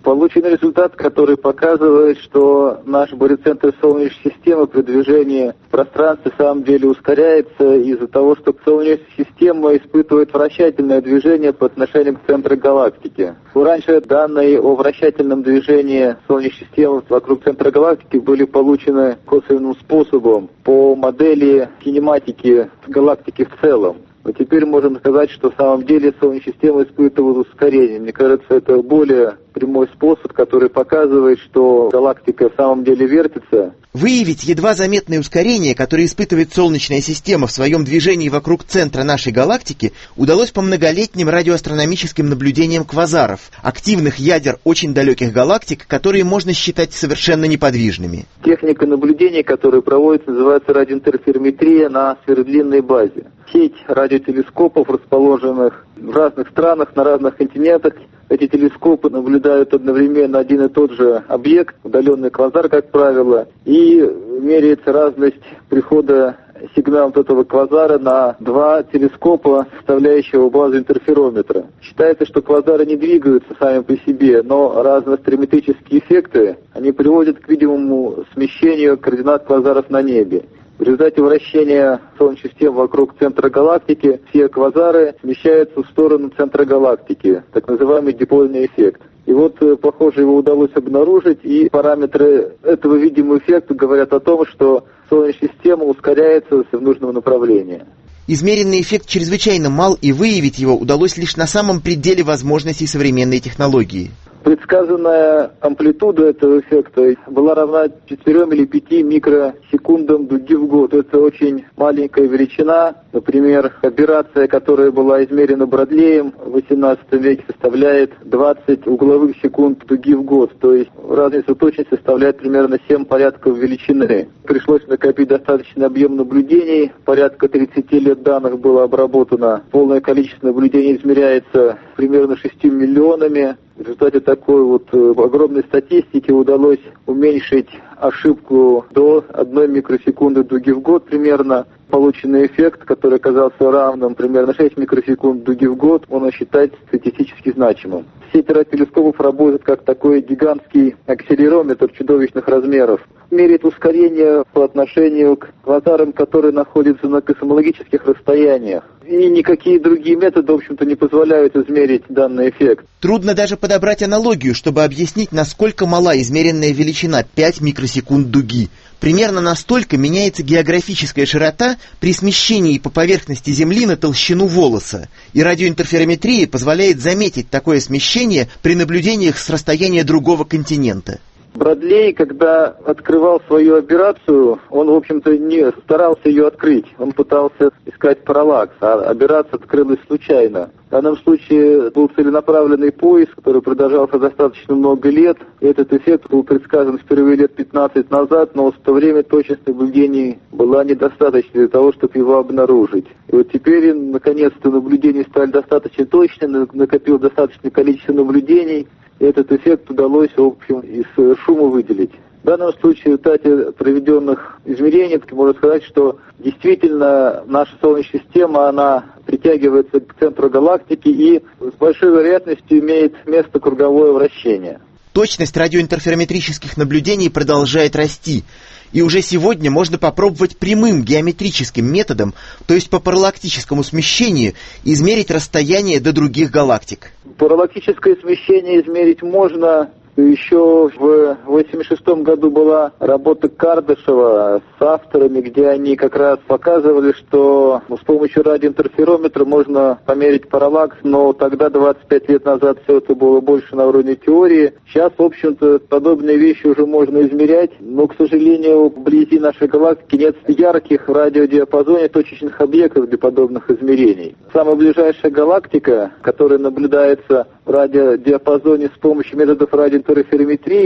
[SPEAKER 22] Получен результат, который показывает, что наш барицентр Солнечной системы при движении в пространстве в самом деле ускоряется из-за того, что Солнечная система испытывает вращательное движение по отношению к центру галактики. Раньше данные о вращательном движении Солнечной системы вокруг центра галактики были получены косвенным способом по модели кинематики галактики в целом. Но теперь можем сказать, что в самом деле Солнечная система испытывает ускорение. Мне кажется, это более прямой способ, который показывает, что галактика в самом деле вертится.
[SPEAKER 3] Выявить едва заметное ускорение, которое испытывает Солнечная система в своем движении вокруг центра нашей галактики, удалось по многолетним радиоастрономическим наблюдениям квазаров, активных ядер очень далеких галактик, которые можно считать совершенно неподвижными.
[SPEAKER 22] Техника наблюдений, которая проводится, называется радиоинтерферометрия на сверхдлинной базе. Сеть радиотелескопов, расположенных в разных странах, на разных континентах. Эти телескопы наблюдают одновременно один и тот же объект, удаленный квазар, как правило, и меряется разность прихода сигналов этого квазара на два телескопа, составляющего базу интерферометра. Считается, что квазары не двигаются сами по себе, но разные астрометрические эффекты, они приводят к видимому смещению координат квазаров на небе. В результате вращения Солнечной системы вокруг центра галактики все квазары смещаются в сторону центра галактики, так называемый дипольный эффект. И вот, похоже, его удалось обнаружить, и параметры этого видимого эффекта говорят о том, что Солнечная система ускоряется в нужном направлении.
[SPEAKER 3] Измеренный эффект чрезвычайно мал, и выявить его удалось лишь на самом пределе возможностей современной технологии.
[SPEAKER 22] Предсказанная амплитуда этого эффекта была равна четырем или пяти микросекундам дуги в год. Это очень маленькая величина. Например, аберрация, которая была измерена Бродлеем в восемнадцатом веке, составляет двадцать угловых секунд дуги в год. То есть разница точности составляет примерно семь порядков величины. Пришлось накопить достаточный объем наблюдений. Порядка тридцати лет данных было обработано. Полное количество наблюдений измеряется примерно шестью миллионами. В результате такой вот огромной статистики удалось уменьшить ошибку до одной микросекунды дуги в год примерно. Полученный эффект, который оказался равным примерно шесть микросекунд дуги в год, можно считать статистически значимым. Сеть радиотелескопов работает как такой гигантский акселерометр чудовищных размеров. Меряет ускорение по отношению к квазарам, которые находятся на космологических расстояниях. И никакие другие методы, в общем-то, не позволяют измерить данный эффект.
[SPEAKER 3] Трудно даже подобрать аналогию, чтобы объяснить, насколько мала измеренная величина пять микросекунд дуги. Примерно настолько меняется географическая широта при смещении по поверхности Земли на толщину волоса. И радиоинтерферометрия позволяет заметить такое смещение при наблюдениях с расстояния другого континента.
[SPEAKER 22] Бродлей, когда открывал свою аберрацию, он, в общем-то, не старался ее открыть. Он пытался искать параллакс, а аберрация открылась случайно. В данном случае был целенаправленный поиск, который продолжался достаточно много лет. И этот эффект был предсказан впервые лет пятнадцать назад, но в то время точность наблюдений была недостаточной для того, чтобы его обнаружить. И вот теперь, наконец-то, наблюдения стали достаточно точными, накопилось достаточное количество наблюдений. И этот эффект удалось, в общем, из шума выделить. В данном случае, в результате проведенных измерений, можно сказать, что действительно наша Солнечная система, она притягивается к центру галактики и с большой вероятностью имеет место круговое вращение.
[SPEAKER 3] Точность радиоинтерферометрических наблюдений продолжает расти. И уже сегодня можно попробовать прямым геометрическим методом, то есть по параллактическому смещению, измерить расстояние до других галактик.
[SPEAKER 22] Параллактическое смещение измерить можно. Еще в восемьдесят шестом году была работа Кардашева с авторами, где они как раз показывали, что с помощью радиоинтерферометра можно померить параллакс, но тогда, двадцать пять лет назад, все это было больше на уровне теории. Сейчас, в общем-то, подобные вещи уже можно измерять, но, к сожалению, вблизи нашей галактики нет ярких в радиодиапазоне точечных объектов для подобных измерений. Самая ближайшая галактика, которая наблюдается в радиодиапазоне с помощью методов радиоинтерферометрии,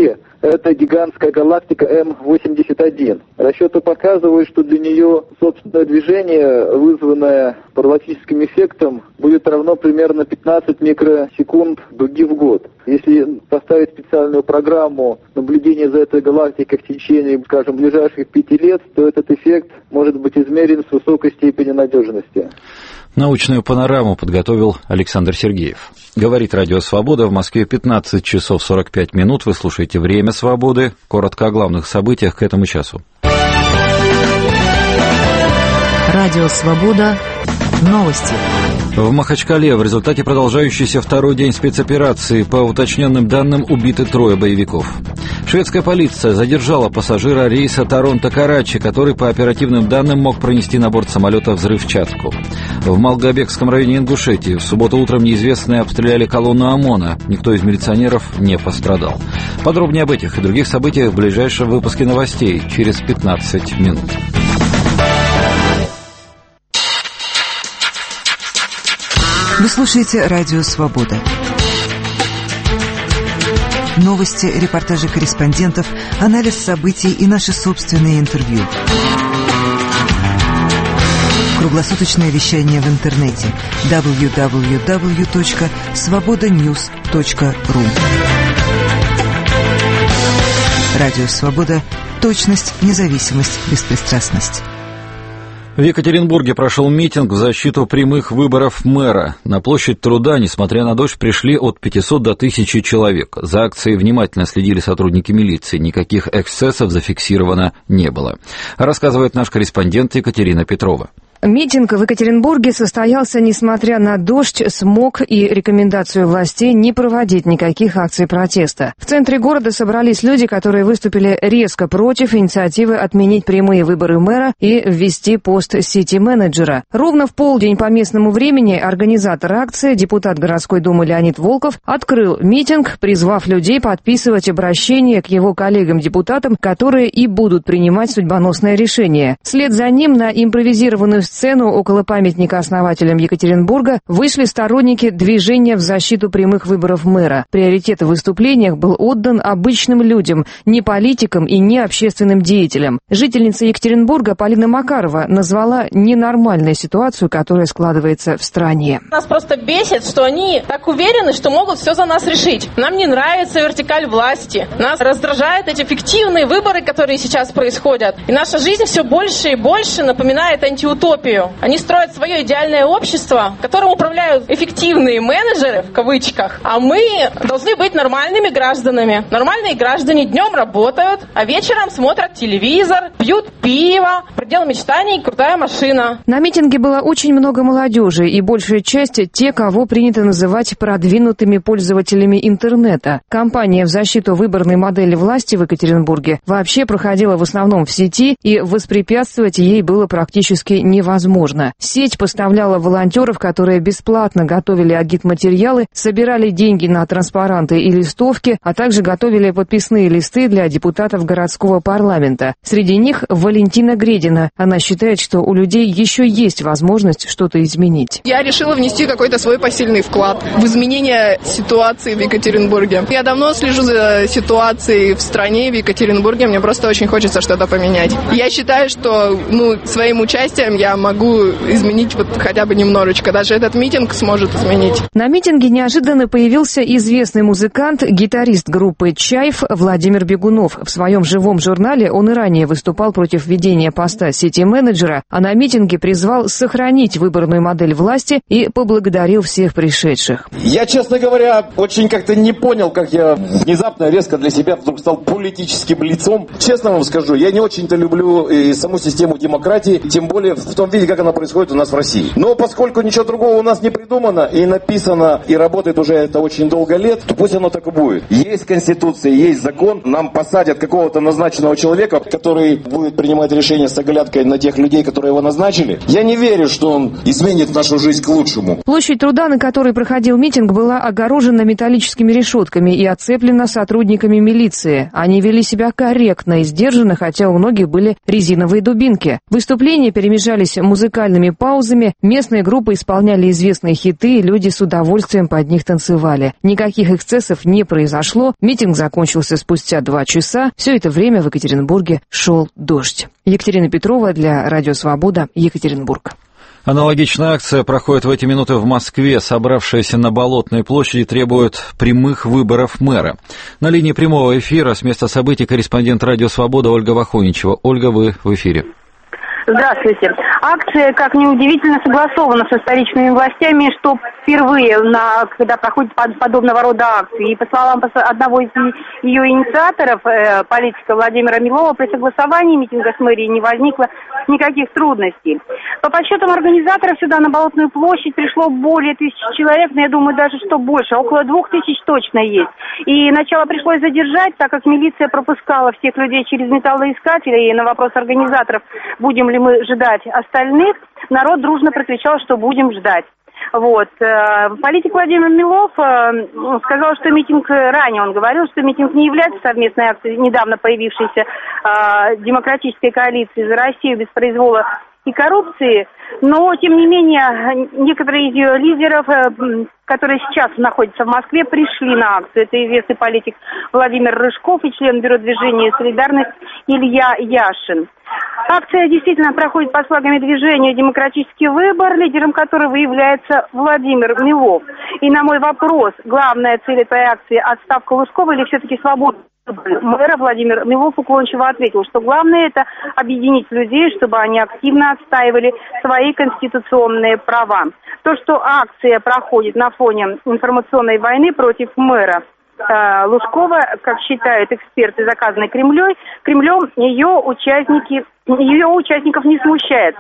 [SPEAKER 22] это гигантская галактика эм восемьдесят один. Расчеты показывают, что для нее собственное движение, вызванное параболическим эффектом, будет равно примерно пятнадцать микросекунд дуги в год. Если поставить специальную программу наблюдения за этой галактикой в течение, скажем, ближайших пяти лет, то этот эффект может быть измерен с высокой степенью надежности.
[SPEAKER 1] Научную панораму подготовил Александр Сергеев. Говорит Радио Свобода. В Москве пятнадцать часов сорок пять минут. Вы слушаете «Время свободы». Коротко о главных событиях к этому часу.
[SPEAKER 21] Радио Свобода. Новости.
[SPEAKER 1] В Махачкале в результате продолжающейся второй день спецоперации по уточненным данным убиты трое боевиков. Шведская полиция задержала пассажира рейса Торонто-Карачи, который по оперативным данным мог пронести на борт самолета взрывчатку. В Малгобекском районе Ингушетии в субботу утром неизвестные обстреляли колонну ОМОНа. Никто из милиционеров не пострадал. Подробнее об этих и других событиях в ближайшем выпуске новостей через пятнадцать минут.
[SPEAKER 2] Вы слушаете Радио Свобода. Новости, репортажи корреспондентов, анализ событий и наши собственные интервью. Круглосуточное вещание в интернете дабл ю дабл ю дабл ю точка свобода ньюс точка ру. Радио Свобода. Точность, независимость, беспристрастность.
[SPEAKER 1] В Екатеринбурге прошел митинг в защиту прямых выборов мэра. На площадь Труда, несмотря на дождь, пришли от пятисот до тысячи человек. За акцией внимательно следили сотрудники милиции. Никаких эксцессов зафиксировано не было. Рассказывает наш корреспондент Екатерина Петрова.
[SPEAKER 4] Митинг в Екатеринбурге состоялся, несмотря на дождь, смог и рекомендацию властей не проводить никаких акций протеста. В центре города собрались люди, которые выступили резко против инициативы отменить прямые выборы мэра и ввести пост сити-менеджера. Ровно в полдень по местному времени организатор акции, депутат городской думы Леонид Волков, открыл митинг, призвав людей подписывать обращение к его коллегам-депутатам, которые и будут принимать судьбоносное решение. Вслед за ним на импровизированную сцену около памятника основателям Екатеринбурга вышли сторонники движения в защиту прямых выборов мэра. Приоритет в выступлениях был отдан обычным людям, не политикам и не общественным деятелям. Жительница Екатеринбурга Полина Макарова назвала ненормальной ситуацию, которая складывается в стране.
[SPEAKER 23] Нас просто бесит, что они так уверены, что могут все за нас решить. Нам не нравится вертикаль власти. Нас раздражают эти фиктивные выборы, которые сейчас происходят. И наша жизнь все больше и больше напоминает антиутопию. Они строят свое идеальное общество, которым управляют эффективные менеджеры, в кавычках, а мы должны быть нормальными гражданами. Нормальные граждане днем работают, а вечером смотрят телевизор, пьют пиво, предел мечтаний — крутая машина.
[SPEAKER 4] На митинге было очень много молодежи, и большая часть — те, кого принято называть продвинутыми пользователями интернета. Кампания в защиту выборной модели власти в Екатеринбурге вообще проходила в основном в сети, и воспрепятствовать ей было практически невозможно. Возможно. Сеть поставляла волонтеров, которые бесплатно готовили агитматериалы, собирали деньги на транспаранты и листовки, а также готовили подписные листы для депутатов городского парламента. Среди них Валентина Гредина. Она считает, что у людей еще есть возможность что-то изменить.
[SPEAKER 24] Я решила внести какой-то свой посильный вклад в изменение ситуации в Екатеринбурге. Я давно слежу за ситуацией в стране, в Екатеринбурге. Мне просто очень хочется что-то поменять. Я считаю, что ну, своим участием я могу изменить вот хотя бы немножечко. Даже этот митинг сможет изменить.
[SPEAKER 4] На митинге неожиданно появился известный музыкант, гитарист группы «Чайф» Владимир Бегунов. В своем живом журнале он и ранее выступал против введения поста сити-менеджера, а на митинге призвал сохранить выборную модель власти и поблагодарил всех пришедших.
[SPEAKER 25] Я, честно говоря, очень как-то не понял, как я внезапно, резко для себя вдруг стал политическим лицом. Честно вам скажу, я не очень-то люблю и саму систему демократии, тем более в том виде, как она происходит у нас в России. Но поскольку ничего другого у нас не придумано и написано, и работает уже это очень долго лет, то пусть оно так и будет. Есть Конституция, есть закон, нам посадят какого-то назначенного человека, который будет принимать решения с оглядкой на тех людей, которые его назначили. Я не верю, что он изменит нашу жизнь к лучшему.
[SPEAKER 4] Площадь Труда, на которой проходил митинг, была огорожена металлическими решетками и оцеплена сотрудниками милиции. Они вели себя корректно и сдержанно, хотя у многих были резиновые дубинки. Выступления перемежались сменялись музыкальными паузами, местные группы исполняли известные хиты, и люди с удовольствием под них танцевали. Никаких эксцессов не произошло, митинг закончился спустя два часа, все это время в Екатеринбурге шел дождь. Екатерина Петрова для Радио Свобода, Екатеринбург.
[SPEAKER 1] Аналогичная акция проходит в эти минуты в Москве. Собравшиеся на Болотной площади требуют прямых выборов мэра. На линии прямого эфира с места событий корреспондент Радио Свобода Ольга Вахоничева. Ольга, вы в эфире.
[SPEAKER 5] Здравствуйте. Акция, как ни удивительно, согласована со столичными властями, что впервые, на, когда проходит под, подобного рода акции. И по словам одного из ее инициаторов, э, политика Владимира Милова, при согласовании митинга с мэрией не возникло никаких трудностей. По подсчетам организаторов, сюда на Болотную площадь пришло более тысячи человек, но я думаю даже, что больше, около двух тысяч точно есть. И начало пришлось задержать, так как милиция пропускала всех людей через металлоискатели, и на вопрос организаторов, будем ли мы ждать остальных, народ дружно прокричал, что будем ждать. Вот. Политик Владимир Милов сказал, что митинг, ранее он говорил, что митинг не является совместной акцией недавно появившейся демократической коалиции «За Россию» без произвола и коррупции, но, тем не менее, некоторые из ее лидеров, которые сейчас находятся в Москве, пришли на акцию. Это известный политик Владимир Рыжков и член бюро движения «Солидарность» Илья Яшин. Акция действительно проходит под флагами движения «Демократический выбор», лидером которого является Владимир Милов. И на мой вопрос, главная цель этой акции – отставка Лужкова или все-таки свобода мэра, Владимир Милов уклончиво ответил, что главное – это объединить людей, чтобы они активно отстаивали свои конституционные права. То, что акция проходит на фоне информационной войны против мэра э, Лужкова, как считают эксперты, заказанной Кремлем, Кремлем ее, участники, ее участников не смущает.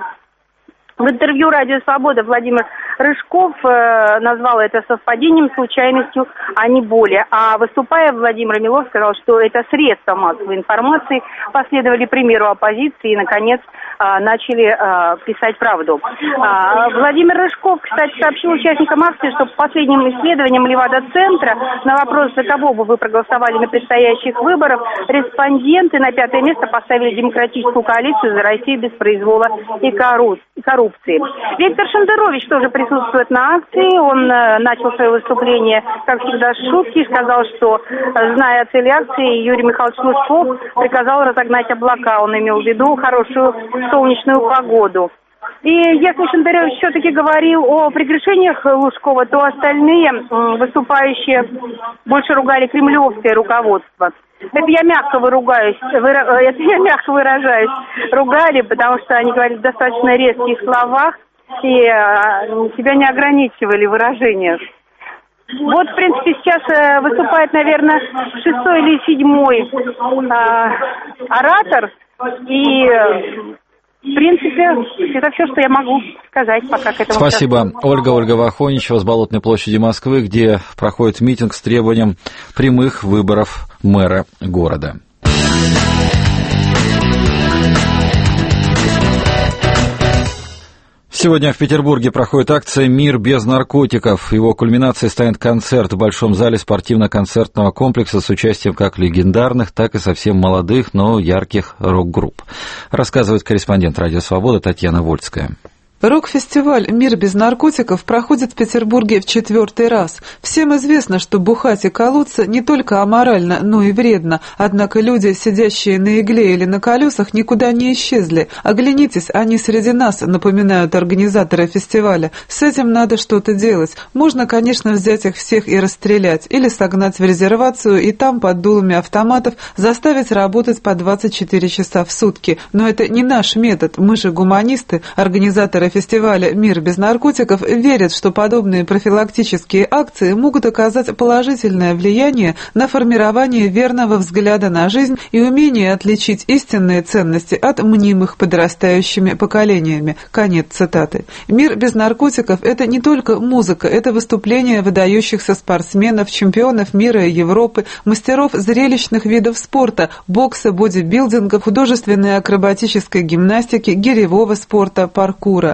[SPEAKER 5] В интервью «Радио Свобода» Владимир Рыжков э, назвал это совпадением, случайностью, а не более. А выступая, Владимир Милов сказал, что это средства массовой информации, последовали примеру оппозиции и, наконец, э, начали э, писать правду. А, Владимир Рыжков, кстати, сообщил участникам акции, что по последним исследованиям Левада-центра на вопрос, за кого бы вы проголосовали на предстоящих выборах, респонденты на пятое место поставили демократическую коалицию «За Россию» без произвола и коррупции. Виктор Шендерович тоже присутствует на акции. Он э, начал свое выступление, как всегда, с шутки. Сказал, что, э, зная цель акции, Юрий Михайлович Лужков приказал разогнать облака. Он имел в виду хорошую солнечную погоду. И если Шендерович все-таки говорил о прегрешениях Лужкова, то остальные э, выступающие больше ругали кремлевское руководство. Это я мягко выругаюсь, выра... это я мягко выражаюсь, ругали, потому что они говорили в достаточно резких словах и э, себя не ограничивали в выражениях. Вот, в принципе, сейчас э, выступает, наверное, шестой или седьмой э, оратор, и, э, в принципе, это все, что я могу сказать пока к этому.
[SPEAKER 1] Спасибо. Часу. Ольга Ольга Вахоничева с Болотной площади Москвы, где проходит митинг с требованием прямых выборов мэра города. Сегодня в Петербурге проходит акция «Мир без наркотиков». Его кульминацией станет концерт в Большом зале спортивно-концертного комплекса с участием как легендарных, так и совсем молодых, но ярких рок-групп. Рассказывает корреспондент «Радио Свобода» Татьяна Вольская.
[SPEAKER 6] Рок-фестиваль «Мир без наркотиков» проходит в Петербурге в четвертый раз. Всем известно, что бухать и колоться не только аморально, но и вредно. Однако люди, сидящие на игле или на колесах, никуда не исчезли. Оглянитесь, они среди нас, напоминают организаторы фестиваля. С этим надо что-то делать. Можно, конечно, взять их всех и расстрелять, или согнать в резервацию и там под дулами автоматов заставить работать по двадцать четыре часа в сутки. Но это не наш метод. Мы же гуманисты, организаторы фестиваля «Мир без наркотиков» верят, что подобные профилактические акции могут оказать положительное влияние на формирование верного взгляда на жизнь и умение отличить истинные ценности от мнимых подрастающими поколениями. Конец цитаты. «Мир без наркотиков» — это не только музыка, это выступления выдающихся спортсменов, чемпионов мира и Европы, мастеров зрелищных видов спорта, бокса, бодибилдинга, художественной акробатической гимнастики, гиревого спорта, паркура.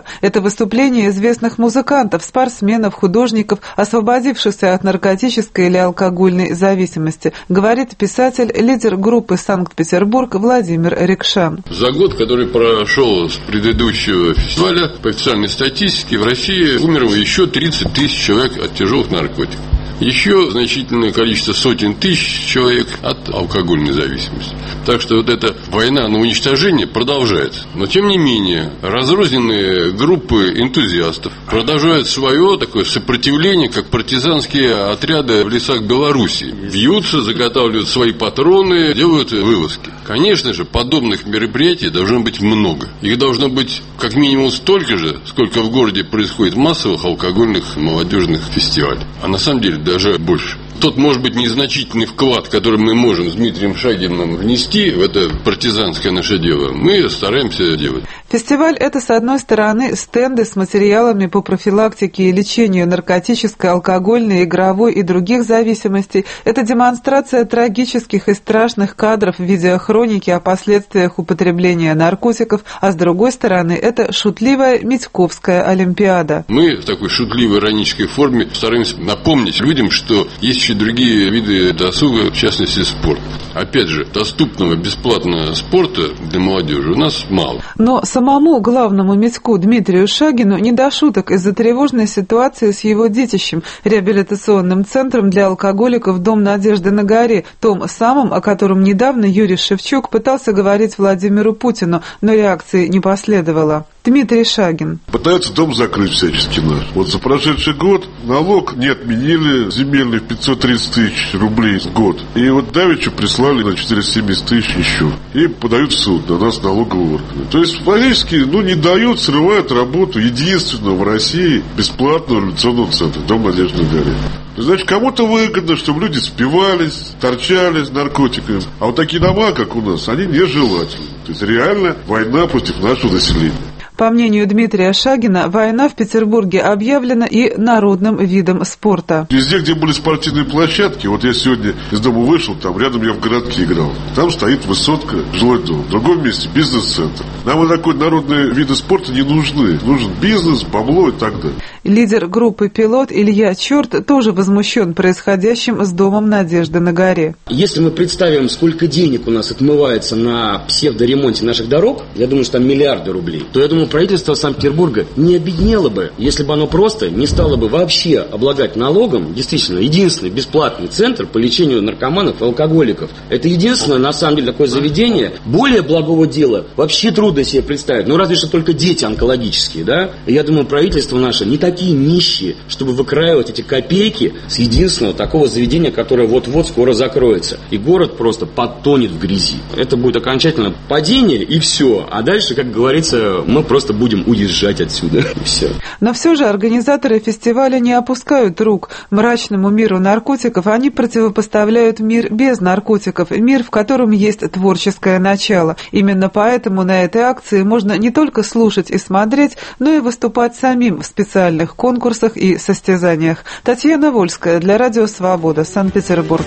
[SPEAKER 6] Это выступления известных музыкантов, спортсменов, художников, освободившихся от наркотической или алкогольной зависимости, говорит писатель, лидер группы «Санкт-Петербург» Владимир Рикшан.
[SPEAKER 7] За год, который прошел с предыдущего фестиваля, по официальной статистике, в России умерло еще тридцать тысяч человек от тяжелых наркотиков. Еще значительное количество сотен тысяч человек от алкогольной зависимости. Так что вот эта война на уничтожение продолжается. Но тем не менее, разрозненные группы энтузиастов продолжают свое такое сопротивление, как партизанские отряды в лесах Белоруссии. Бьются, заготавливают свои патроны, делают вылазки. Конечно же, подобных мероприятий должно быть много. Их должно быть как минимум столько же, сколько в городе происходит массовых алкогольных молодежных фестивалей. А на самом деле даже больше. Тот, может быть, незначительный вклад, который мы можем с Дмитрием Шагиным внести в это партизанское наше дело, мы стараемся делать.
[SPEAKER 6] Фестиваль – это, с одной стороны, стенды с материалами по профилактике и лечению наркотической, алкогольной, игровой и других зависимостей. Это демонстрация трагических и страшных кадров в видеохронике о последствиях употребления наркотиков, а с другой стороны, это шутливая Митьковская олимпиада.
[SPEAKER 7] Мы в такой шутливой, иронической форме стараемся напомнить людям, что есть еще другие виды досуга, в частности, спорт. Опять же, доступного бесплатного спорта для молодежи у нас мало.
[SPEAKER 6] Но самому главному Митьку Дмитрию Шагину не до шуток из-за тревожной ситуации с его детищем, реабилитационным центром для алкоголиков «Дом Надежды на горе», том самым, о котором недавно Юрий Шевчук пытался говорить Владимиру Путину, но реакции не последовало. Дмитрий Шагин.
[SPEAKER 8] Пытаются дом закрыть всячески наш. Вот за прошедший год налог не отменили, земельный в пятьсот тридцать тысяч рублей в год. И вот давеча прислали на четыреста семьдесят тысяч еще. И подают в суд на нас налоговые органы. То есть фактически, ну, не дают, срывают работу единственного в России бесплатного революционного центра «Дом Надежды на горе». Значит, кому-то выгодно, чтобы люди спивались, торчались наркотиками. А вот такие дома, как у нас, они нежелательны. То есть реально война против нашего населения.
[SPEAKER 6] По мнению Дмитрия Шагина, война в Петербурге объявлена и народным видом спорта.
[SPEAKER 8] Везде, где были спортивные площадки, вот я сегодня из дома вышел, там рядом я в городке играл. Там стоит высотка, жилой дом. В другом месте бизнес-центр. Нам вот такой народные виды спорта не нужны. Нужен бизнес, бабло и так далее.
[SPEAKER 6] Лидер группы «Пилот» Илья Черт тоже возмущен происходящим с Домом Надежды на горе.
[SPEAKER 9] Если мы представим, сколько денег у нас отмывается на псевдоремонте наших дорог, я думаю, что там миллиарды рублей, то я думаю, правительство Санкт-Петербурга не обеднело бы, если бы оно просто не стало бы вообще облагать налогом, действительно, единственный бесплатный центр по лечению наркоманов и алкоголиков. Это единственное, на самом деле, такое заведение. Более благого дела вообще трудно себе представить. Ну, разве что только дети онкологические, да? И я думаю, правительство наше не такие нищие, чтобы выкраивать эти копейки с единственного такого заведения, которое вот-вот скоро закроется. И город просто потонет в грязи. Это будет окончательно падение, и все. А дальше, как говорится, мы просто Просто будем уезжать отсюда, и все.
[SPEAKER 6] Но все же организаторы фестиваля не опускают рук. Мрачному миру наркотиков они противопоставляют мир без наркотиков, мир, в котором есть творческое начало. Именно поэтому на этой акции можно не только слушать и смотреть, но и выступать самим в специальных конкурсах и состязаниях. Татьяна Вольская для Радио Свобода, Санкт-Петербург.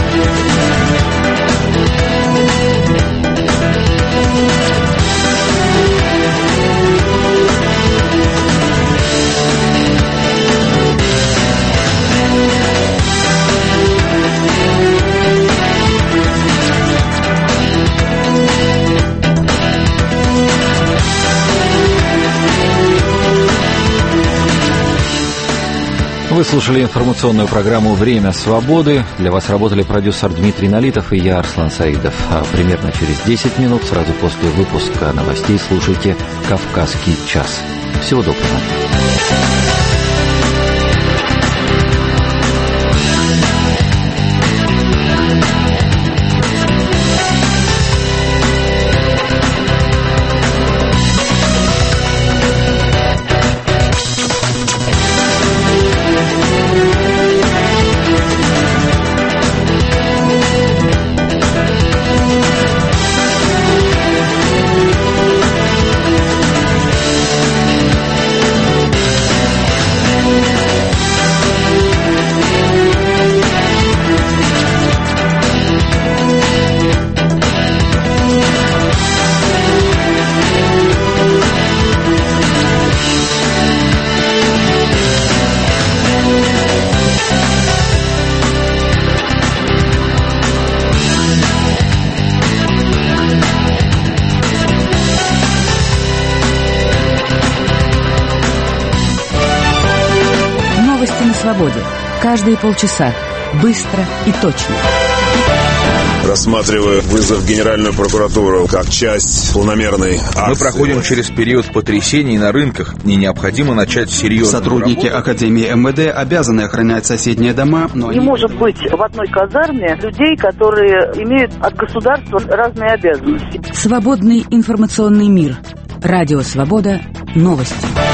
[SPEAKER 1] Вы слушали информационную программу «Время свободы». Для вас работали продюсер Дмитрий Налитов и я, Арслан Саидов. А примерно через десять минут, сразу после выпуска новостей, слушайте «Кавказский час». Всего доброго.
[SPEAKER 11] свободе. Каждые полчаса. Быстро и точно.
[SPEAKER 12] Рассматриваю вызов в Генеральную прокуратуру как часть планомерной акции.
[SPEAKER 13] Мы проходим через период потрясений на рынках, и необходимо начать серьезную
[SPEAKER 14] Сотрудники
[SPEAKER 13] работу.
[SPEAKER 14] Академии эм вэ дэ обязаны охранять соседние дома, но...
[SPEAKER 15] Не может быть в одной казарме людей, которые имеют от государства разные обязанности.
[SPEAKER 11] Свободный информационный мир. Радио «Свобода». Новости.